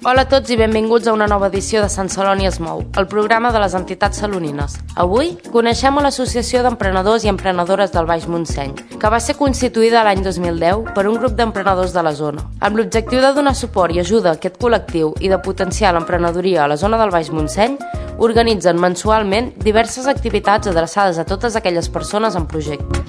Hola a tots i benvinguts a una nova edició de Sant Celoni es mou, el programa de les entitats salonines. Avui coneixem a l'Associació d'Emprenedors i Emprenedores del Baix Montseny, que va ser constituïda l'any 2010 per un grup d'emprenedors de la zona. Amb l'objectiu de donar suport i ajuda a aquest col·lectiu i de potenciar l'emprenedoria a la zona del Baix Montseny, organitzen mensualment diverses activitats adreçades a totes aquelles persones en projecte.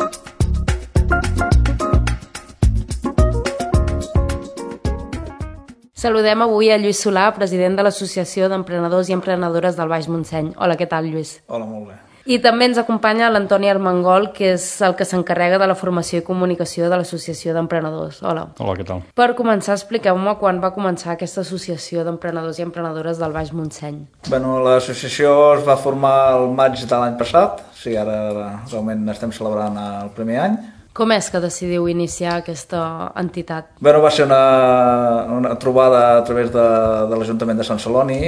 Saludem avui a Lluís Solà, president de l'Associació d'Emprenedors i Emprenedores del Baix Montseny. Hola, què tal, Lluís? Hola, molt bé. I també ens acompanya l'Antoni Armengol, que és el que s'encarrega de la formació i comunicació de l'Associació d'Emprenedors. Hola. Hola, què tal? Per començar, expliqueu-me quan va començar aquesta Associació d'Emprenedors i Emprenedores del Baix Montseny. L'associació es va formar el maig de l'any passat, o sigui, ara realment estem celebrant el primer any. Com és que decidiu iniciar aquesta entitat? Va ser una trobada a través de l'Ajuntament de Sant Celoni,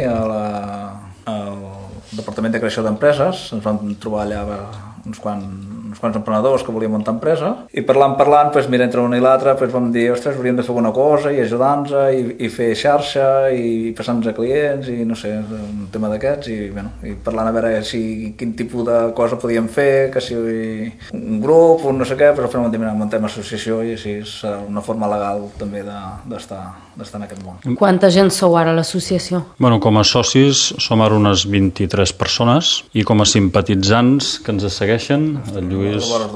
al Departament de Creació d'Empreses. Ens vam trobar allà uns quants emprenedors que volien muntar empresa i parlant, entre una i l'altra vam dir, ostres, hauríem de fer alguna cosa i ajudar-nos i fer xarxa i passar-nos a clients i no sé, un tema d'aquests i parlant a veure quin tipus de cosa podíem fer, que si un grup o no sé què, però al final muntem associació i així és una forma legal també d'estar en aquest món. Quanta gent sou ara a l'associació? Com a socis som ara unes 23 persones i com a simpatitzants que ens segueixen, el Lluís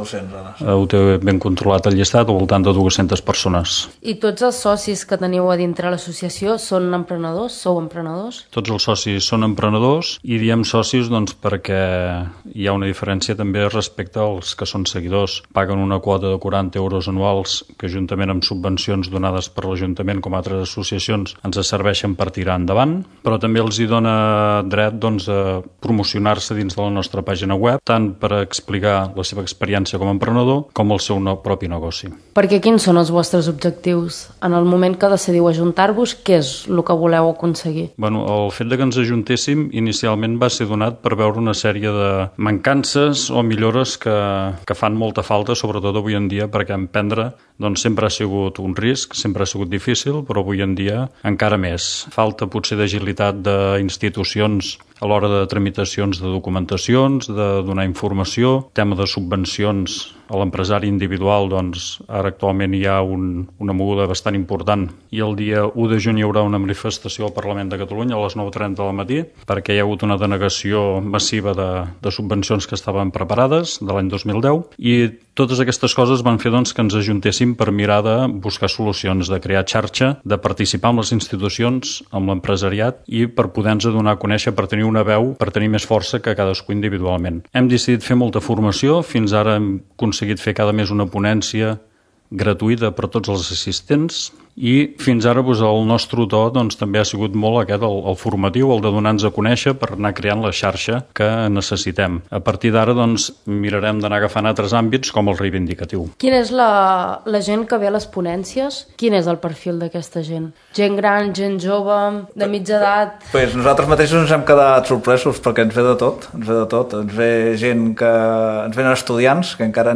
ho té ben controlat el llistat, al voltant de 200 persones. I tots els socis que teniu a dintre l'associació són emprenedors? Sou emprenedors? Tots els socis són emprenedors i diem socis perquè hi ha una diferència també respecte als que són seguidors. Paguen una quota de 40 euros anuals que juntament amb subvencions donades per l'Ajuntament com altres associacions ens serveixen per tirar endavant, però també els hi dona dret a promocionar-se dins de la nostra pàgina web, tant per explicar la seva experiència com a emprenedor com el seu propi negoci. Perquè quins són els vostres objectius? En el moment que decidiu ajuntar-vos, què és el que voleu aconseguir? El fet que ens ajuntéssim inicialment va ser donat per veure una sèrie de mancances o millores que fan molta falta, sobretot avui en dia, perquè emprendre sempre ha sigut un risc, sempre ha sigut difícil, però avui en dia encara més. Falta potser d'agilitat d'institucions a l'hora de tramitacions de documentacions, de donar informació, tema de subvencions a l'empresari individual, ara actualment hi ha una moguda bastant important i el dia 1 de juny hi haurà una manifestació al Parlament de Catalunya a les 9:30 del matí perquè hi ha hagut una denegació massiva de subvencions que estaven preparades de l'any 2010 i totes aquestes coses van fer que ens ajuntéssim per mirar de buscar solucions, de crear xarxa, de participar amb les institucions, amb l'empresariat i per poder-nos donar a conèixer, per tenir una veu, per tenir més força que cadascú individualment. Hem decidit fer molta formació, fins ara hem aconseguit fer cada mes una ponència gratuïta per a tots els assistents i fins ara el nostre to també ha sigut molt aquest, el formatiu, el de donar-nos a conèixer per anar creant la xarxa que necessitem. A partir d'ara mirarem d'anar agafant altres àmbits com el reivindicatiu. Quina és la gent que ve a les ponències? Quin és el perfil d'aquesta gent? Gent gran, gent jove, de mitja edat? Nosaltres mateixos ens hem quedat sorpresos perquè ens ve de tot. Ens ve gent que ens venen estudiants que encara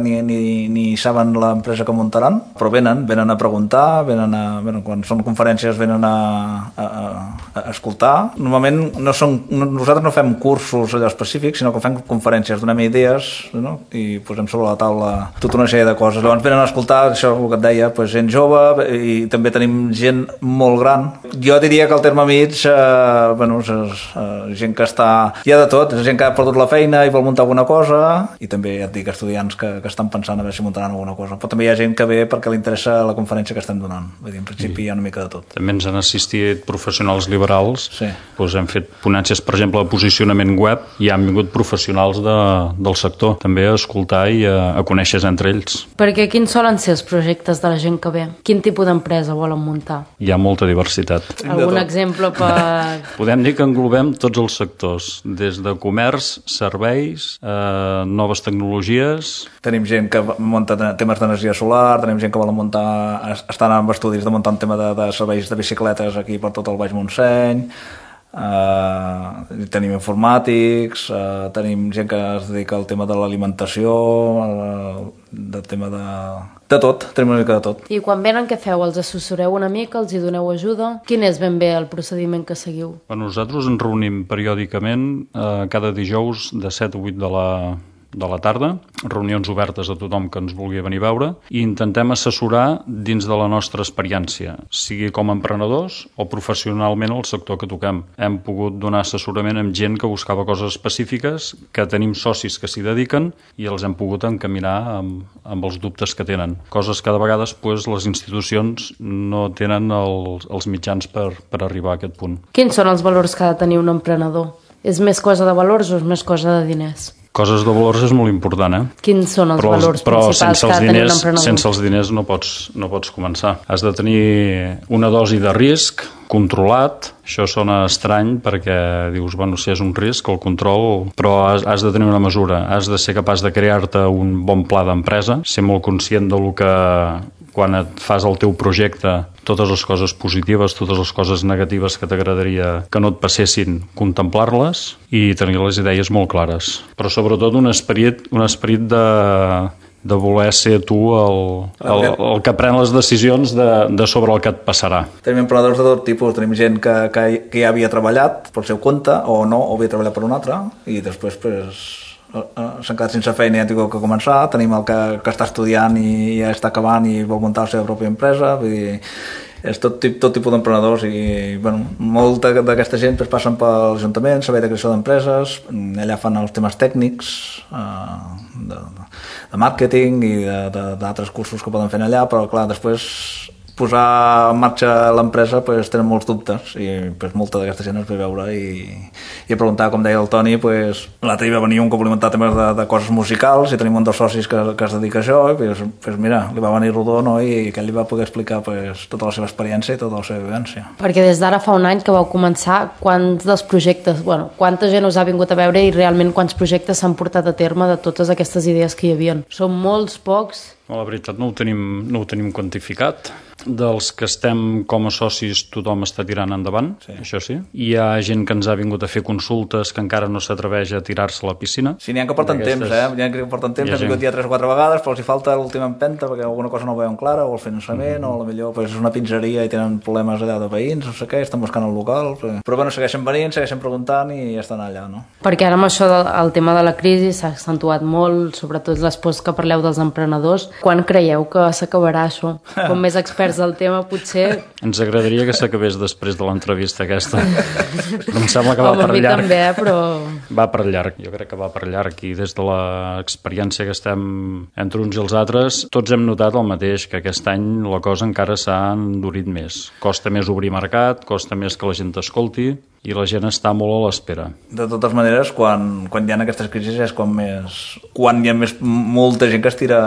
ni saben l'empresa que muntaran, però venen a preguntar, quan són conferències venen a escoltar. Normalment nosaltres no fem cursos allò específics, sinó que fem conferències, donem idees i posem sobre la taula tota una sèrie de coses. Llavors venen a escoltar, això és el que et deia, gent jove i també tenim gent molt gran. Jo diria que el terme mig és gent que està... Hi ha de tot, és gent que ha perdut la feina i vol muntar alguna cosa i també ja et dic estudiants que estan pensant a veure si muntaran alguna cosa. Però també hi ha gent que ve perquè li interessa la conferència que estem donant. Vull dir, en principi hi ha una mica de tot. També ens han assistit professionals liberals. Sí. Hem fet ponències, per exemple, de posicionament web i han vingut professionals del sector també a escoltar i a conèixer entre ells. Perquè quins solen ser els projectes de la gent que ve? Quin tipus d'empresa volen muntar? Hi ha molta diversitat. Algun exemple per... Podem dir que englobem tots els sectors, des de comerç, serveis, noves tecnologies... Tenim gent que munta temes d'energia solar, tenim gent que vol muntar... estan en estudis de muntar un tema de serveis de bicicletes aquí per tot el Baix Montseny, tenim informàtics, tenim gent que es dedica al tema de l'alimentació, del tema de tot, tenim una mica de tot. I quan venen, què feu? Els assessoreu una mica, els hi doneu ajuda? Quin és ben bé el procediment que seguiu? Nosaltres ens reunim periòdicament cada dijous de 7 a 8 de la tarda, reunions obertes a tothom que ens vulgui venir a veure, i intentem assessorar dins de la nostra experiència, sigui com a emprenedors o professionalment al sector que toquem. Hem pogut donar assessorament amb gent que buscava coses específiques, que tenim socis que s'hi dediquen i els hem pogut encaminar amb els dubtes que tenen. Coses que de vegades les institucions no tenen els mitjans per arribar a aquest punt. Quins són els valors que ha de tenir un emprenedor? És més cosa de valors o és més cosa de diners? Coses de valors és molt important, Quins són els valors principals que ha de tenir un emprenedor? Sense els diners no pots començar. Has de tenir una dosi de risc controlat. Això sona estrany perquè dius, si és un risc, el control, però has de tenir una mesura. Has de ser capaç de crear-te un bon pla d'empresa, ser molt conscient de lo que quan et fas el teu projecte, totes les coses positives, totes les coses negatives que t'agradaria que no et passessin, contemplar-les i tenir les idees molt clares. Però sobretot un esperit de voler ser tu el que pren les decisions de sobre el que et passarà. Tenim emprenedors de tot tipus, tenim gent que ja havia treballat pel seu compte o no, o havia treballat per un altre i després s'han quedat sense feina i han tingut que començar. Tenim el que està estudiant i ja està acabant i vol muntar la seva pròpia empresa. Vull dir, és tot tipus d'emprenedors i molta d'aquesta gent passen per l'Ajuntament, servei de creació d'empreses, allà fan els temes tècnics de màrqueting i d'altres cursos que poden fer allà, però clar, després posar en marxa l'empresa tenen molts dubtes i molta d'aquesta gent es ve a veure i a preguntar, com deia el Toni, l'altre dia va venir un que volia muntar temes de coses musicals i tenim un dels socis que es dedica a això i mira, li va venir rodó, no? I que ell li va poder explicar tota la seva experiència i tota la seva vivència. Perquè des d'ara fa un any que vau començar, quants dels projectes, quanta gent us ha vingut a veure i realment quants projectes s'han portat a terme de totes aquestes idees que hi havia? Són molts, pocs? La veritat no ho tenim quantificat. Dels que estem com a socis tothom està tirant endavant, sí. Això sí. Hi ha gent que ens ha vingut a fer consultes que encara no s'atreveix a tirar-se a la piscina. Sí, n'hi ha que porten temps, N'hi ha que porten temps, han vingut ja 3 o 4 vegades, però els hi falta l'última empenta perquè alguna cosa no ho veuen clara, o el finançament, o potser és una pizzeria i tenen problemes allà de veïns, no sé què, estan buscant el local, però segueixen venint, segueixen preguntant i ja estan allà, no? Perquè ara amb això el tema de la crisi s'ha accentuat molt, sobretot les pors que parleu dels emprenedors. Quan creieu que s'acabarà això? Com més experts del tema, potser... Ens agradaria que s'acabés després de l'entrevista aquesta. Però em sembla que va per llarg. També, però... Va per llarg, jo crec que va per llarg. I des de l'experiència que estem entre uns i els altres, tots hem notat el mateix, que aquest any la cosa encara s'ha endurit més. Costa més obrir mercat, costa més que la gent t'escolti, i la gent està molt a l'espera. De totes maneres, quan hi ha aquestes crisis és quan hi ha molta gent que es tira,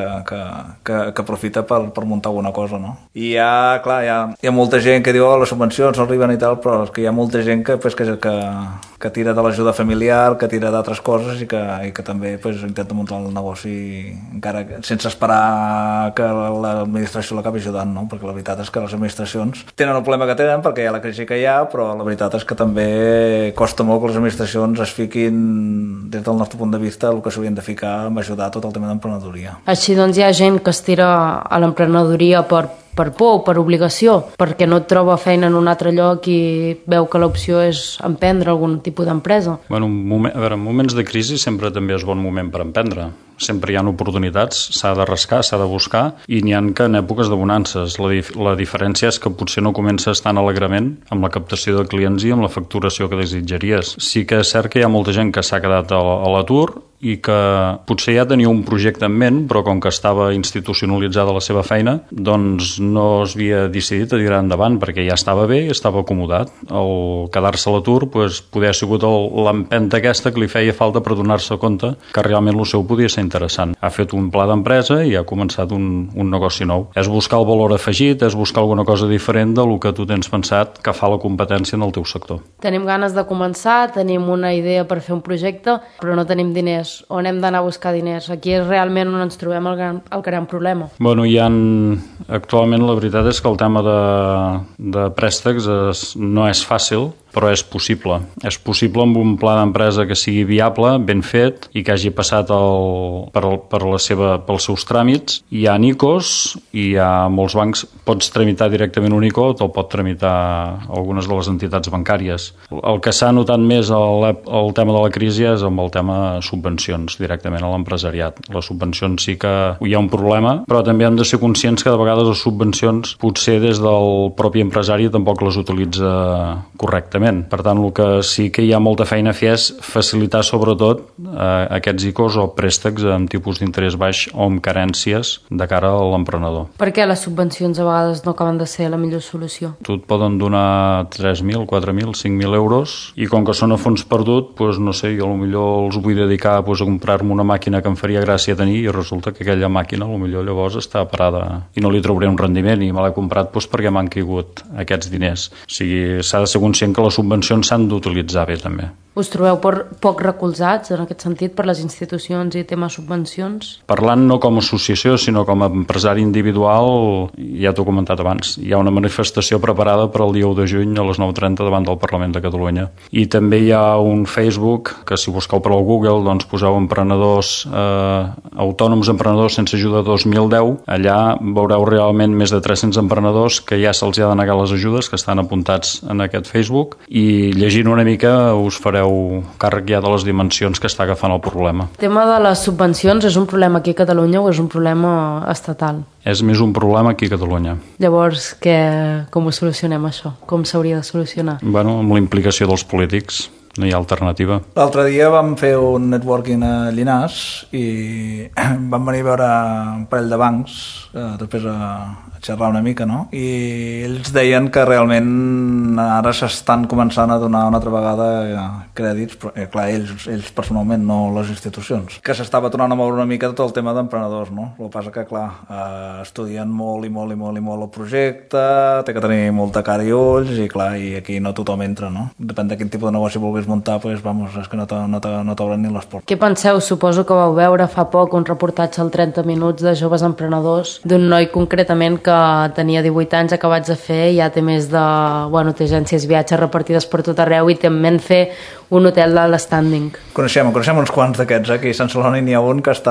que aprofita per muntar alguna cosa, no? I hi ha molta gent que diu les subvencions no arriben i tal, però és que hi ha molta gent que tira de l'ajuda familiar, que tira d'altres coses i que també intenta muntar el negoci encara sense esperar que l'administració l'acabi ajudant, no? Perquè la veritat és que les administracions tenen el problema que tenen perquè hi ha la crisi que hi ha, però la veritat és que també costa molt que les administracions es fiquin, des del nostre punt de vista, el que s'haurien de ficar en ajudar tot el tema d'emprenedoria. Així doncs hi ha gent que es tira a l'emprenedoria per por o per obligació, perquè no troba feina en un altre lloc i veu que l'opció és emprendre algun tipus d'empresa. En moments de crisi sempre també és bon moment per emprendre. Sempre hi ha oportunitats, s'ha de rascar, s'ha de buscar, i n'hi ha que en èpoques de bonances. La diferència és que potser no comences tan alegrement amb la captació de clients i amb la facturació que desitjaries. Sí que és cert que hi ha molta gent que s'ha quedat a l'atur i que potser ja tenia un projecte en ment, però com que estava institucionalitzada la seva feina, doncs no es havia decidit a tirar endavant perquè ja estava bé i estava acomodat. El quedar-se a l'atur poder ha sigut l'empenta aquesta que li feia falta per donar-se compte que realment el seu podia ser interessant. Ha fet un pla d'empresa i ha començat un negoci nou. És buscar el valor afegit, és buscar alguna cosa diferent del que tu tens pensat que fa la competència en el teu sector. Tenim ganes de començar, tenim una idea per fer un projecte, però no tenim diners. On hem d'anar a buscar diners? Aquí és realment on ens trobem el gran problema. Actualment la veritat és que el tema de préstecs no és fàcil, però és possible. És possible amb un pla d'empresa que sigui viable, ben fet, i que hagi passat pels seus tràmits. Hi ha ICOs i hi ha molts bancs. Pots tramitar directament un ICO o te'l pot tramitar algunes de les entitats bancàries. El que s'ha notat més el tema de la crisi és amb el tema subvencions directament a l'empresariat. Les subvencions sí que hi ha un problema, però també hem de ser conscients que de vegades les subvencions potser des del propi empresari tampoc les utilitza correctament. Per tant, el que sí que hi ha molta feina a fer és facilitar sobretot aquests ICOs o préstecs amb tipus d'interès baix o amb carències de cara a l'emprenedor. Per què les subvencions a vegades no acaben de ser la millor solució? Tu et poden donar 3.000, 4.000, 5.000 euros i com que són a fons perdut, doncs no sé, jo potser els vull dedicar a comprar-me una màquina que em faria gràcia tenir i resulta que aquella màquina potser llavors està parada i no li trauré un rendiment i me l'he comprat perquè m'han caigut aquests diners. O sigui, s'ha de ser conscient que les subvencions s'han d'utilitzar bé també. Us trobeu poc recolzats en aquest sentit per les institucions i temes subvencions? Parlant no com a associació, sinó com a empresari individual, ja t'ho he comentat abans, hi ha una manifestació preparada per al dia 1 de juny a les 9:30 davant del Parlament de Catalunya. I també hi ha un Facebook que si busqueu per al Google doncs poseu emprenedors, autònoms emprenedors sense ajuda 2010, allà veureu realment més de 300 emprenedors que ja se'ls ha de negar les ajudes, que estan apuntats en aquest Facebook, i llegint una mica us fareu càrrec ja de les dimensions que està agafant el problema. El tema de les subvencions és un problema aquí a Catalunya o és un problema estatal? És més un problema aquí a Catalunya. Llavors, com ho solucionem això? Com s'hauria de solucionar? Amb la implicació dels polítics. No hi ha alternativa. L'altre dia vam fer un networking a Llinars i vam venir a veure un parell de bancs, després a xerrar una mica, no? I ells deien que realment ara s'estan començant a donar una altra vegada crèdits, però clar, ells personalment, no les institucions, que s'estava tornant a moure una mica tot el tema d'emprenedors, no? El que passa que, clar, estudien molt i molt i molt i molt el projecte, té que tenir molta cara i ulls i, clar, i aquí no tothom entra, no? Depèn de quin tipus de negoci vulguis muntar, doncs, vamos, és que no t'obren ni les portes. Què penseu? Suposo que vau veure fa poc un reportatge al 30 minuts de joves emprenedors, d'un noi concretament que tenia 18 anys, acabats de fer, ja té més de... té agències viatges repartides per tot arreu i té en ment fer un hotel d'alt standing. Coneixem uns quants d'aquests, aquí a Sant Celoni n'hi ha un que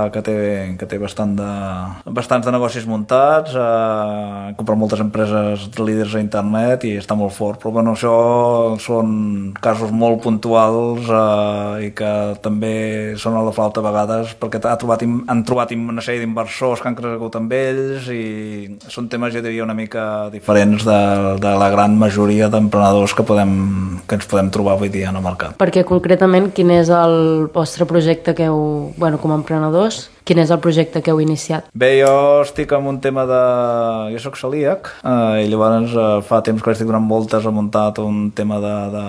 té bastants de negocis muntats, compra moltes empreses de líders a internet i està molt fort, però bueno, això són casos molt puntuals i que també són a la flauta a vegades perquè han trobat una sèrie d'inversors que han crescut amb ells i són temes, jo diria, una mica diferents de la gran majoria d'emprenedors que ens podem trobar avui dia en el mercat. Perquè concretament quin és el vostre projecte que com a emprenedors, quin és el projecte que heu iniciat? Bé, jo estic en un tema jo soc celíac i llavors fa temps que estic donant voltes a muntar un tema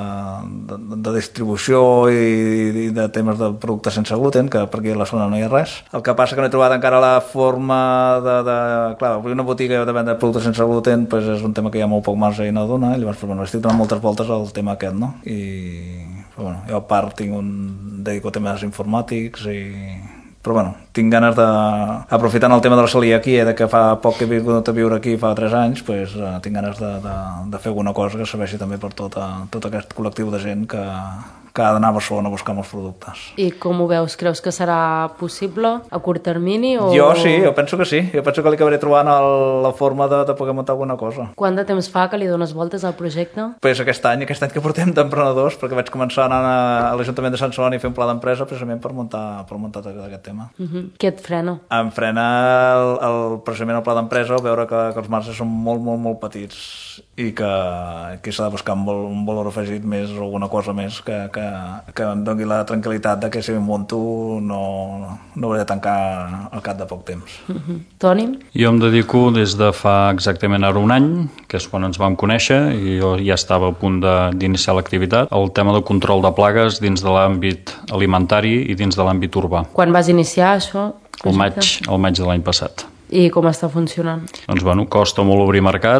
de distribució i de temes de productes sense gluten, que per aquí a la zona no hi ha res. El que passa que no he trobat encara la forma clar, una botiga de vendre productes sense gluten és un tema que hi ha molt poc marge i no dona, llavors estic donant moltes voltes al tema aquest, no? Jo a part dedico a temes informàtics però tinc ganes aprofitant el tema de la celiaquia, que fa poc que he vingut a viure aquí, fa 3 anys, tinc ganes de fer alguna cosa que serveixi també per tot aquest col·lectiu de gent que ha d'anar a Barcelona a buscar molts productes. I com ho veus? Creus que serà possible a curt termini? Jo sí, jo penso que sí. Jo penso que li acabaré trobant la forma de poder muntar alguna cosa. Quant de temps fa que li dones voltes al projecte? Aquest any que portem d'emprenedors, perquè vaig començar a anar a l'Ajuntament de Sant Celoni a fer un pla d'empresa precisament per muntar tot aquest tema. Què et frena? Em frena precisament el pla d'empresa, veure que els marges són molt, molt, molt petits i que aquí s'ha de buscar un valor afegit més o alguna cosa més que em doni la tranquil·litat de que si em munto no hauré de tancar al cap de poc temps. Toni? Jo em dedico des de fa exactament ara un any, que és quan ens vam conèixer i jo ja estava a punt d'iniciar l'activitat, el tema de control de plagues dins de l'àmbit alimentari i dins de l'àmbit urbà. Quan vas iniciar això? El maig de l'any passat. I com està funcionant? Doncs costa molt obrir mercat,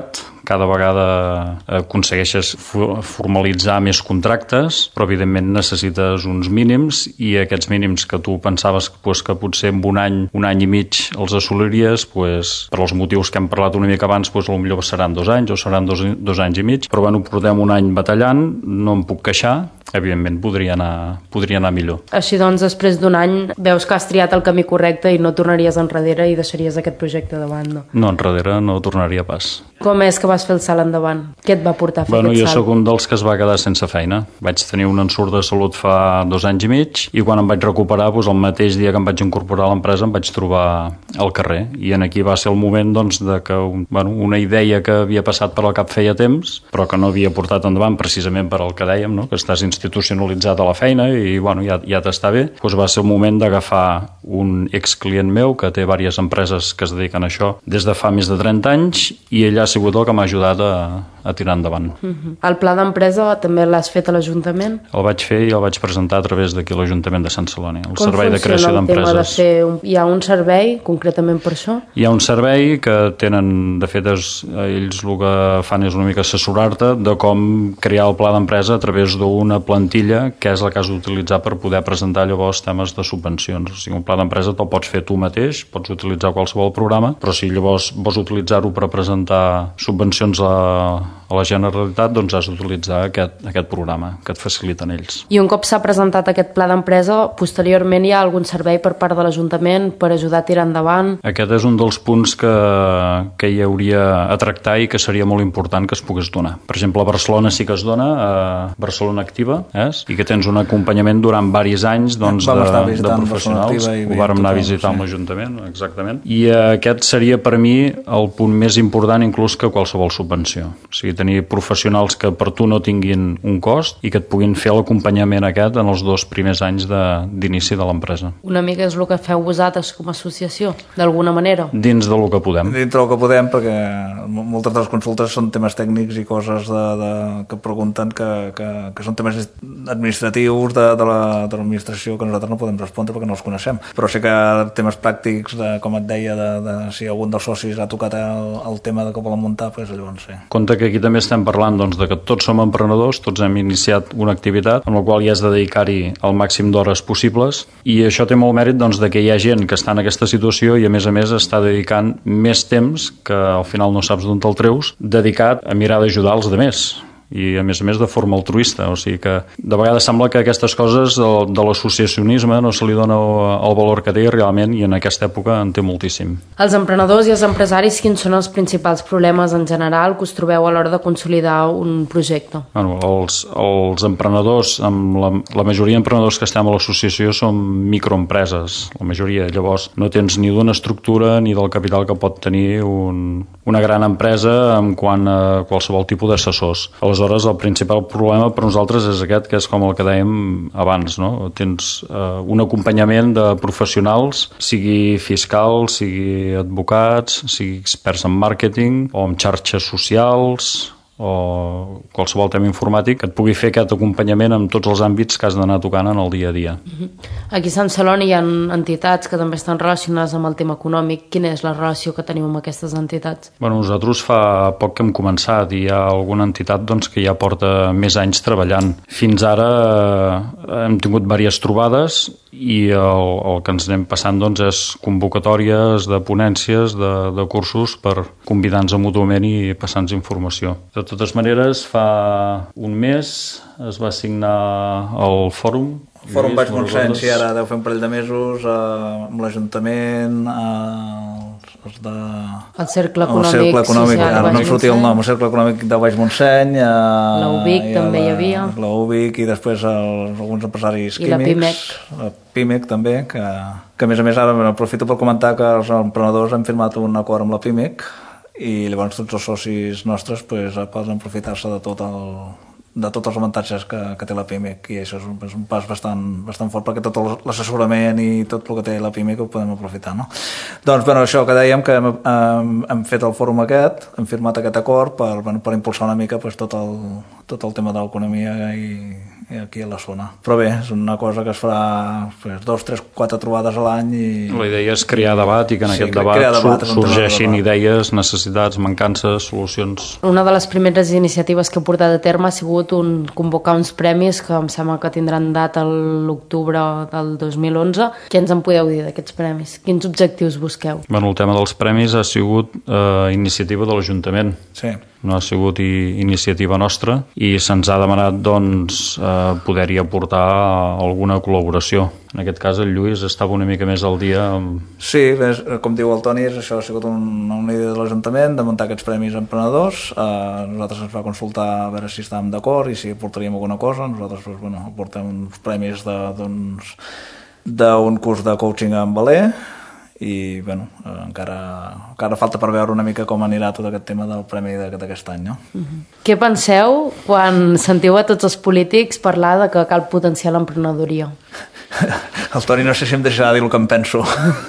cada vegada aconsegueixes formalitzar més contractes, però evidentment necessites uns mínims i aquests mínims que tu pensaves que potser en un any i mig els assoliries, per als motius que hem parlat una mica abans, potser seran 2 anys o seran 2 anys i mig, però bueno, portem un any batallant, no em puc queixar, evidentment podria anar millor. Així doncs, després d'un any veus que has triat el camí correcte i no tornaries enrere i deixaries aquest projecte de banda. No, enrere no tornaria pas. Com és que vas fer el salt endavant? Què et va portar a fer aquest salt? Jo sóc un dels que es va quedar sense feina. Vaig tenir un ensurt de salut fa 2 anys i mig i quan em vaig recuperar, el mateix dia que em vaig incorporar a l'empresa em vaig trobar al carrer. I aquí va ser el moment de que una idea que havia passat per al cap feia temps, però que no havia portat endavant precisament per al que dèiem, no? Que estàs institucionalitzat a la feina i ja t'està bé. Va ser el moment d'agafar un exclient meu que té diverses empreses que es dediquen a això des de fa més de 30 anys i ell ha sigut el que m'ha ajudat a tirar endavant. El pla d'empresa també l'has fet a l'Ajuntament? El vaig fer i el vaig presentar a través d'aquí l'Ajuntament de Sant Celoni, el Com servei de creació d'empreses. Hi ha un servei concretament per això? Hi ha un servei que tenen, de fet, ells el que fan és una mica assessorar-te de com crear el pla d'empresa a través d'una plantilla que és la que has d'utilitzar per poder presentar llavors temes de subvencions. O sigui, un pla d'empresa te'l pots fer tu mateix, pots utilitzar qualsevol programa, però si llavors vols utilitzar-ho per presentar subvencions a la Generalitat, doncs has d'utilitzar aquest programa que et faciliten ells. I un cop s'ha presentat aquest pla d'empresa, posteriorment hi ha algun servei per part de l'Ajuntament per ajudar a tirar endavant? Aquest és un dels punts que hi hauria a tractar i que seria molt important que es pogués donar. Per exemple, a Barcelona sí que es dona, a Barcelona Activa, i que tens un acompanyament durant diversos anys de professionals. Ho vàrem anar a visitar amb l'Ajuntament, exactament. I aquest seria per mi el punt més important inclús que qualsevol subvenció. O sigui, tenir professionals que per tu no tinguin un cost i que et puguin fer l'acompanyament aquest en els 2 primers anys d'inici de l'empresa. Una mica és el que feu vosaltres com a associació, d'alguna manera? Dins del que podem. Dins del que podem, perquè moltes de les consultes són temes tècnics i coses que pregunten que són temes administratius de l'administració que nosaltres no podem respondre perquè no els coneixem. Però sí que temes pràctics, com et deia, de si algun dels socis ha tocat el tema de que volen muntar, doncs llavors sí. Compte que aquí també estem parlant de que tots som emprenedors, tots hem iniciat una activitat en la qual hi has de dedicar-hi el màxim d'hores possibles i això té molt mèrit de que hi ha gent que està en aquesta situació i a més està dedicant més temps, que al final no saps d'on te'l treus, dedicat a mirar d'ajudar els altres i a més de forma altruista, o sigui que de vegades sembla que aquestes coses de l'associacionisme no se li dona el valor que té realment i en aquesta època en té moltíssim. Els emprenedors i els empresaris, quins són els principals problemes en general que us trobeu a l'hora de consolidar un projecte? Els emprenedors, la majoria d'emprenedors que estem a l'associació són microempreses, la majoria, llavors no tens ni d'una estructura ni del capital que pot tenir una gran empresa en quant a qualsevol tipus d'assessors. Aleshores, el principal problema per nosaltres és aquest, que és com el que dèiem abans, no? Tens un acompanyament de professionals, sigui fiscal, sigui advocats, sigui experts en màrqueting o en xarxes socials o qualsevol tema informàtic que et pugui fer aquest acompanyament en tots els àmbits que has d'anar tocant en el dia a dia. Aquí a Sant Celoni hi ha entitats que també estan relacionades amb el tema econòmic. Quina és la relació que teniu amb aquestes entitats? Nosaltres fa poc que hem començat i hi ha alguna entitat que ja porta més anys treballant. Fins ara hem tingut diverses trobades i el que ens anem passant és convocatòries de ponències, de cursos per convidar-nos mútuament i passar-nos informació. De totes maneres, fa un mes es va signar el fòrum. El fòrum Baix Montseny, sí, ara deu fer un parell de mesos amb l'Ajuntament, el Cercle Econòmic Social no em sortia el nom, el Cercle Econòmic del Baix Montseny, la UBIC també hi havia, la UBIC i després alguns empresaris químics, i la PIMEC. La PIMEC també, que a més ara aprofito per comentar que els emprenedors han firmat un acord amb la PIMEC i llavors tots els socis nostres poden aprofitar-se de tots els avantatges que té la PIMEC i això és un pas bastant fort perquè tot l'assessorament i tot el que té la PIMEC ho podem aprofitar, no? Doncs, això que dèiem que hem fet el fòrum aquest, hem firmat aquest acord per impulsar una mica tot el tema de l'economia aquí a la zona. Però bé, és una cosa que es farà 2, 3, 4 trobades a l'any i... La idea és crear debat i que en aquest debat sorgeixin idees, necessitats, mancances, solucions. Una de les primeres iniciatives que he portat a terme ha sigut convocar uns premis que em sembla que tindran data a l'octubre del 2011. Què ens en podeu dir d'aquests premis? Quins objectius busqueu? Bueno, el tema dels premis ha sigut iniciativa de l'Ajuntament. Sí. No ha sigut iniciativa nostra i se'ns ha demanat doncs, poder-hi aportar alguna col·laboració. En aquest cas el Lluís estava una mica més al dia amb... Sí, com diu el Toni, això ha sigut una idea de l'Ajuntament de muntar aquests premis a emprenedors. Nosaltres ens va consultar a veure si estàvem d'acord i si aportaríem alguna cosa. Nosaltres aportem uns premis d'un curs de coaching en Valer i encara falta per veure una mica com anirà tot aquest tema del premi d'aquest any, no? Què penseu quan sentiu a tots els polítics parlar de que cal potenciar l'emprenedoria? El Toni no sé si em deixarà dir el que em penso.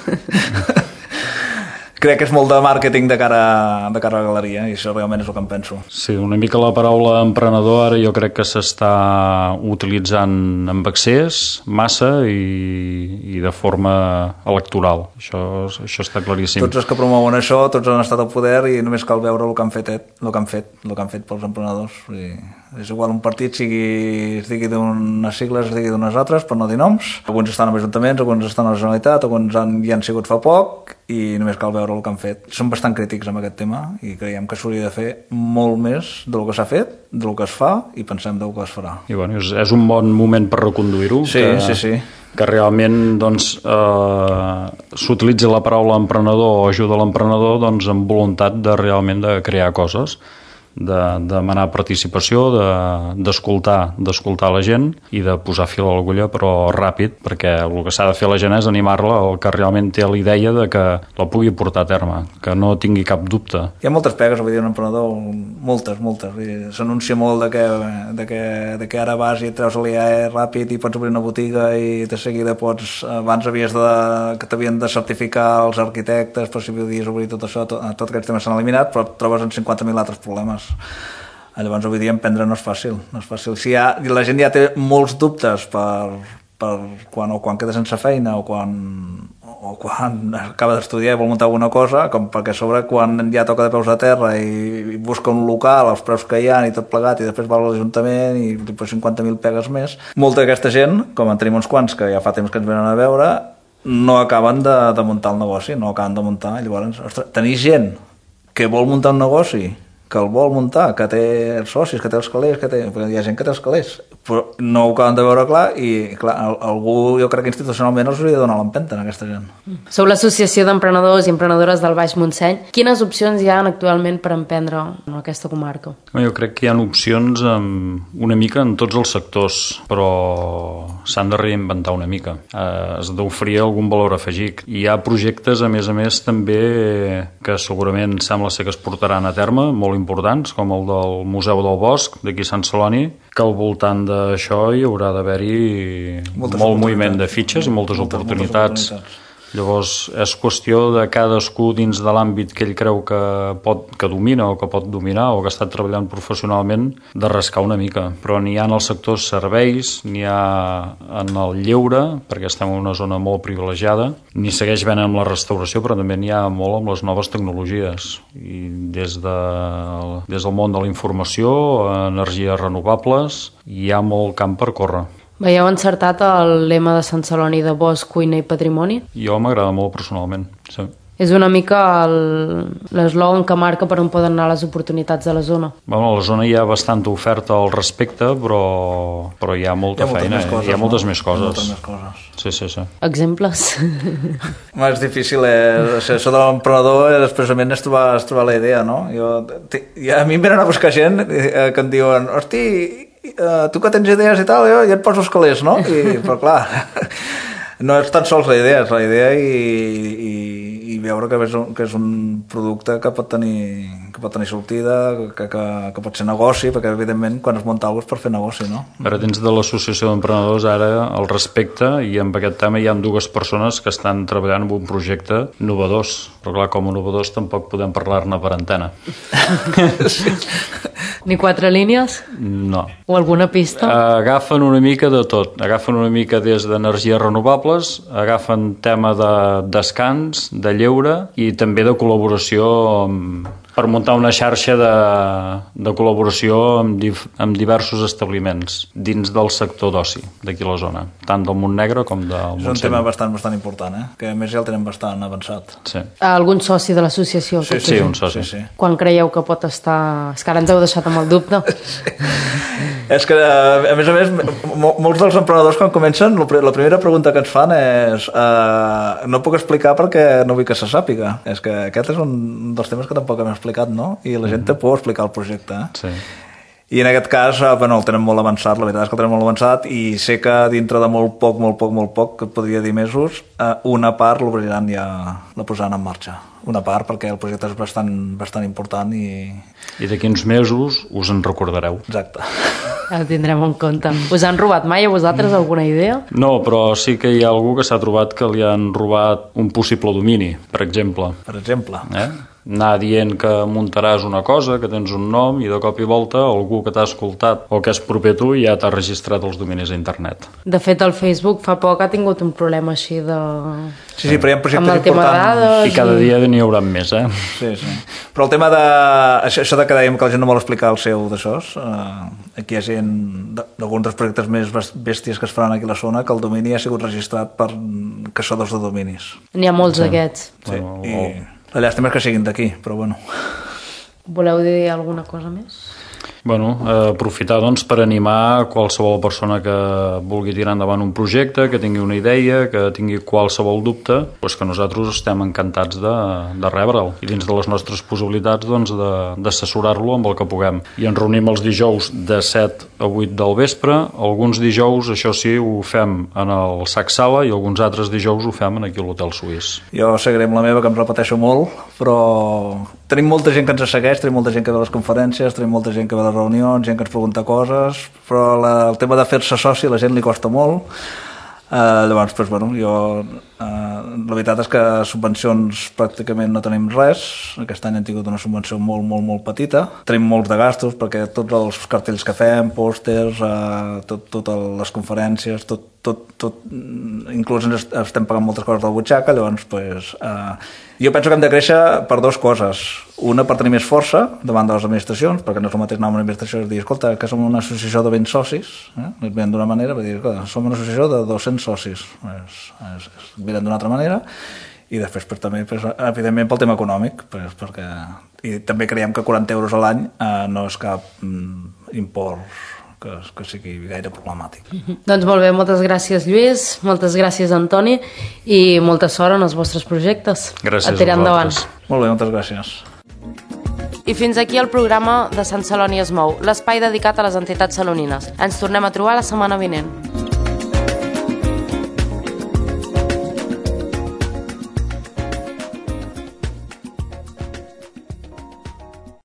Crec que és molt de màrqueting de cara a la galeria i això realment és el que em penso. Sí, una mica la paraula emprenedor ara jo crec que s'està utilitzant amb excés, massa i de forma electoral. Això està claríssim. Tots els que promouen això, tots han estat al poder i només cal veure el que han fet pels emprenedors. És igual un partit es digui d'unes sigles, es digui d'unes altres, per no dir noms. Alguns estan en ajuntaments, alguns estan a la Generalitat, alguns hi han sigut fa poc i només cal veure el que han fet. Som bastant crítics amb aquest tema i creiem que s'hauria de fer molt més del que s'ha fet, del que es fa i pensem del que es farà. I bueno, és un bon moment per reconduir-ho. Sí. Que realment doncs, s'utilitza la paraula emprenedor o ajuda a l'emprenedor doncs, amb voluntat de realment de crear coses, de demanar participació, d'escoltar la gent i de posar fil a l'agulla, però ràpid, perquè el que s'ha de fer la gent és animar-la al que realment té la idea de que la pugui portar a terme, que no tingui cap dubte. Hi ha moltes pegues, vull dir, un emprenedor, moltes. S'anuncia molt de que ara vas i et treus l'IAE ràpid i pots obrir una botiga i de seguida abans que t'havien de certificar els arquitectes per si podies obrir tot això, tots aquests temes s'han eliminat, però et trobes en 50.000 altres problemes. Llavors avui dia emprendre no és fàcil. Si la gent ja té molts dubtes per quan queda sense feina o quan acaba d'estudiar i vol muntar alguna cosa, com perquè a sobre quan ja toca de peus a terra i busca un local, els preus que hi ha i tot plegat i després va a l'Ajuntament i 50.000 pegues més, molta d'aquesta gent, com en tenim uns quants que ja fa temps que ens venen a veure, no acaben de muntar el negoci, no acaben de muntar. Llavors, tenir gent que vol muntar un negoci, que el vol muntar, que té els socis, que té els calés, hi ha gent que té els calés, però no ho acaben de veure clar i clar, algú jo crec que institucionalment els hauria de donar l'empenta a aquesta gent. Sou l'associació d'emprenedors i emprenedores del Baix Montseny. Quines opcions hi ha actualment per emprendre en aquesta comarca? Jo crec que hi ha opcions una mica en tots els sectors, però s'han de reinventar una mica. Has d'oferir algun valor afegit. Hi ha projectes, a més, també que segurament sembla ser que es portaran a terme, molt importants, com el del Museu del Bosc, d'aquí a Sant Celoni, que al voltant d'això hi haurà d'haver-hi molt moviment de fitxes i moltes oportunitats. Llavors és qüestió de cadascú dins de l'àmbit que ell creu que domina o que pot dominar o que ha estat treballant professionalment de rascar una mica, però n'hi ha en el sector serveis, n'hi ha en el lleure, perquè estem en una zona molt privilegiada, n'hi segueix ben amb la restauració, però també n'hi ha molt amb les noves tecnologies i des del món de la informació, energies renovables, hi ha molt camp per córrer. Veieu encertat el lema de Sant Celoni de bosc, cuina i patrimoni? Jo m'agrada molt personalment, sí. És una mica l'eslògan que marca per on poden anar les oportunitats de la zona. Bueno, a la zona hi ha bastanta oferta al respecte, però hi ha molta feina, hi ha moltes més coses. Sí. Exemples? És difícil, això de l'emprenedor expressament és trobar la idea, no? A mi em venen a buscar gent que em diuen, hosti, tu que tens idees i tal, jo et poso els calés, no? Però clar, no és tan sols la idea i veure que és un producte que pot tenir sortida, que pot ser negoci, perquè evidentment quan es munta alguna cosa és per fer negoci, no? Ara dins de l'associació d'emprenedors ara al respecte i amb aquest tema hi ha 2 persones que estan treballant en un projecte innovadors, però clar, com a innovadors tampoc podem parlar-ne per antena. Ni 4 línies? No. O alguna pista? Agafen una mica de tot. Agafen una mica des d'energies renovables, agafen tema de descans, de lleure i també de col·laboració per muntar una xarxa de col·laboració amb diversos establiments dins del sector d'oci d'aquí a la zona, tant del Montnegre com del Montseny. És un tema bastant important, que a més ja el tenen bastant avançat. Sí. Algun soci de l'associació? Sí, un soci. Sí. Quan creieu que pot estar... És que ara ens heu deixat amb el dubte. És que, a més, molts dels emprenedors quan comencen, la primera pregunta que ens fan és no puc explicar perquè no vull que se sàpiga. És que aquest és un dels temes que tampoc hem explicat, no? I la gent te pot explicar el projecte. Sí. I en aquest cas, el tenen molt avançat, la veritat és que el tenen molt avançat i sé que dintre de molt poc, que et podria dir mesos, una part l'obriran ja, la posaran en marxa. Una part, perquè el projecte és bastant important i d'aquí uns mesos us en recordareu. Exacte. El tindrem en compte. Us han robat mai a vosaltres alguna idea? No, però sí que hi ha algú que s'ha trobat que li han robat un possible domini, per exemple. Per exemple. Anar dient que muntaràs una cosa, que tens un nom, i de cop i volta algú que t'ha escoltat o que és proper a tu ja t'ha registrat els dominis a internet. De fet, el Facebook fa poc ha tingut un problema així de... Sí, però hi ha projectes amb el tema importants. dades I cada dia n'hi haurà més, Sí. Però el tema de... Això de que dèiem que la gent no vol explicar el seu d'això, aquí hi ha gent d'alguns dels projectes més bèsties que es faran aquí a la zona que el domini ha sigut registrat per caçadors de dominis. N'hi ha molts d'aquests. Sí, i la llàstima és que siguin d'aquí, però bueno. Voleu dir alguna cosa més? Bueno, aprofitar doncs per animar qualsevol persona que vulgui tirar endavant un projecte, que tingui una idea, que tingui qualsevol dubte, doncs que nosaltres estem encantats de rebre'l i dins de les nostres possibilitats doncs, d'assessorar-lo amb el que puguem. I ens reunim els dijous de 7 a 8 del vespre, alguns dijous, això sí, ho fem en el Sac Sala i alguns altres dijous ho fem aquí a l'Hotel Suís. Jo seguiré amb la meva, que em repeteixo molt, però tenim molta gent que ens segueix, tenim molta gent que ve a les conferències, tenim molta gent que ve a les reunions, gent que ens pregunta coses, però el tema de fer-se soci a la gent li costa molt. Llavors, doncs, bueno, la veritat és que subvencions pràcticament no tenim res. Aquest any hem tingut una subvenció molt petita. Tenim molts de gastos perquè tots els cartells que fem, pòsters, totes les conferències, tot, inclús estem pagant moltes coses de la butxaca. Llavors, doncs, jo penso que hem de créixer per dues coses. Una, per tenir més força davant de les administracions, perquè no és el mateix anar a una administració i dir, escolta, que som una associació de 20 socis, et venen d'una manera, per dir, escolta, som una associació de 200 socis, es venen d'una altra manera, i després també, evidentment, pel tema econòmic, perquè i també creiem que 40 euros a l'any no és cap import que sigui gaire problemàtic. Doncs molt bé, moltes gràcies Lluís, moltes gràcies Antoni i molta sort en els vostres projectes. Gràcies a tirar endavant. Molt bé, moltes gràcies. I fins aquí el programa de Sant Celoni es mou, l'espai dedicat a les entitats salonines. Ens tornem a trobar la setmana vinent.